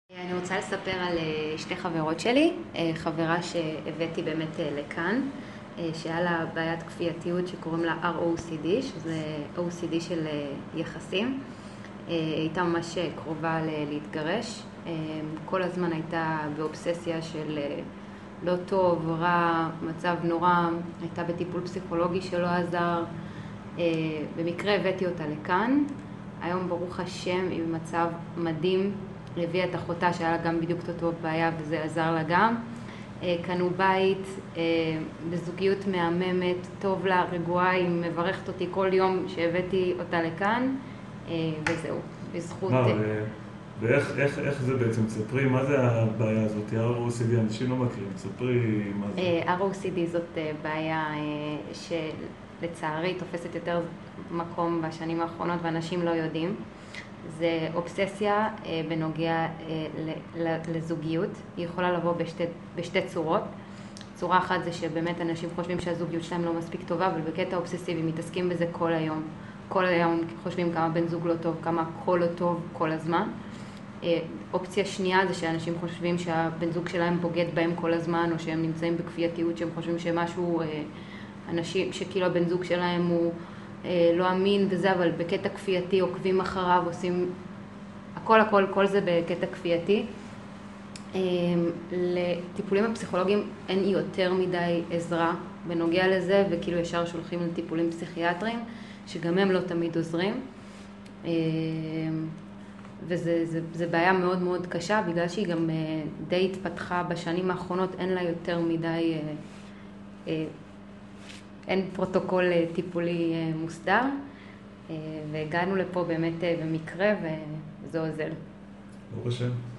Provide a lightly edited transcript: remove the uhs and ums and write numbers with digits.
אני רוצה לספר על שתי חברות שלי, חברה שהבאתי באמת לכאן, שהיה לה בעיית כפייתיות שקוראים לה ROCD, שזה OCD של יחסים. הייתה ממש קרובה להתגרש, כל הזמן הייתה באובססיה של לא טוב, רע, מצב נורא, הייתה בטיפול פסיכולוגי שלא עזר. במקרה הבאתי אותה לכאן, היום ברוך השם היא במצב מדהים, הביאה את אחותה שהיה לה גם בדיוק אותו בעיה וזה עזר לה גם. קנו בית, בזוגיות מהממת, טוב לה, רגועה, היא מברכת אותי כל יום שהבאתי אותה לכאן, וזהו, בזכות... ואיך זה בעצם? ספרי, מה זה הבעיה הזאת? ROCD, אנשים לא מכירים, ספרי מה זה. ROCD זאת בעיה שלצערי תופסת יותר מקום בשנים האחרונות ואנשים לא יודעים. זה אובססיה בנוגע לזוגיות, היא יכולה לבוא בשתי צורות. צורה אחת זה שבאמת אנשים חושבים שהזוגיות שלהם לא מספיק טובה, אבל בקטע אובססיבי מתעסקים בזה כל היום. כל היום חושבים כמה בן זוג לא טוב, כמה הכל לא טוב כל הזמן. אופציה שנייה זה שאנשים חושבים שהבן זוג שלהם בוגד בהם כל הזמן, או שהם נמצאים בכפייתיות, שהם חושבים שמשהו, אנשים שכאילו הבן זוג שלהם הוא לא אמין וזה, אבל בקטע כפייתי עוקבים אחריו, עושים כל זה בקטע כפייתי. לטיפולים הפסיכולוגיים אין יותר מדי עזרה בנוגע לזה, וכאילו ישר שולחים לטיפולים פסיכיאטריים, שגם הם לא תמיד עוזרים. וזה בעיה מאוד מאוד קשה, בגלל שהיא גם די התפתחה בשנים האחרונות, אין לה יותר מדי, אין פרוטוקול טיפולי מוסדר, והגענו לפה באמת במקרה, וזה עוזר. ברוך השם.